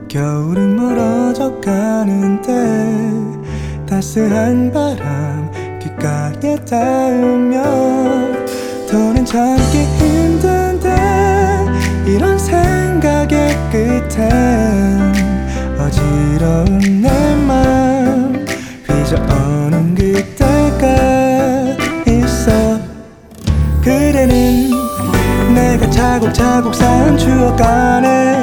겨울은 멀어져 가는데 따스한 바람 귓가에 닿으면 더는 참기 힘든데 이런 생각의 끝엔 어지러운 내 맘 휘저어놓은 그때가 있어. 그대는 내가 차곡차곡 쌓은 추억 안에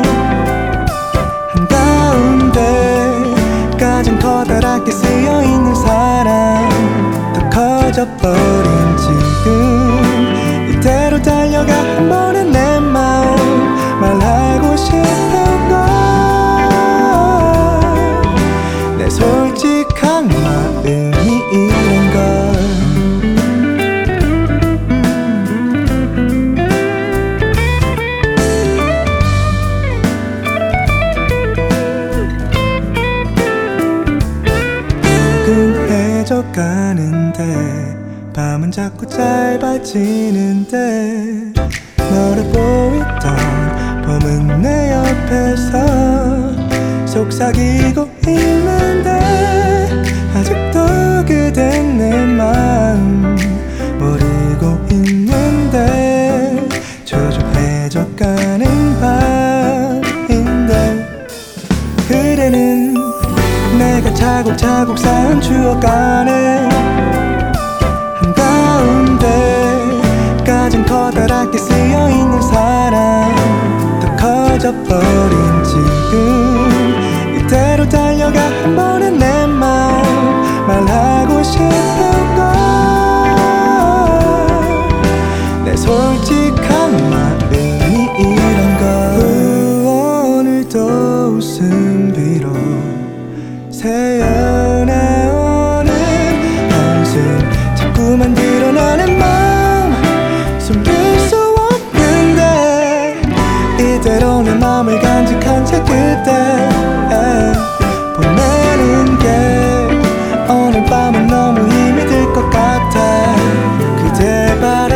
한가운데 가장 커다랗게 쓰여있는 사랑 더 커져버린 지금 이대로 달려가 한 번에 내 마음 말하고 싶은 걸 내 솔직한 마음이 이런 걸. 두근해져 가는데 밤은 자꾸 짧아지는데 멀어 보이던 봄은 내 옆에서 속삭이고 있는데 아직도 그댄 내 맘 모르고 있는데 초조해져 가는 밤인데 그대는 내가 차곡차곡 쌓은 추억 안에 한가운데 가장 커다랗게 쓰여있는 사랑 더 커져버린 지금 이대로 달려가 한 번에 내 마음 말하고 싶은 걸 내 솔직한 마음이 이런 걸. 오늘도 웃음 비로 새어나오는 한숨 자꾸만 드러나는 맘 숨길 수 없는데 이대로 내 맘을 간직한 채 그때 보내는 게 오늘 밤은 너무 힘이 들 것 같아. 그대 바라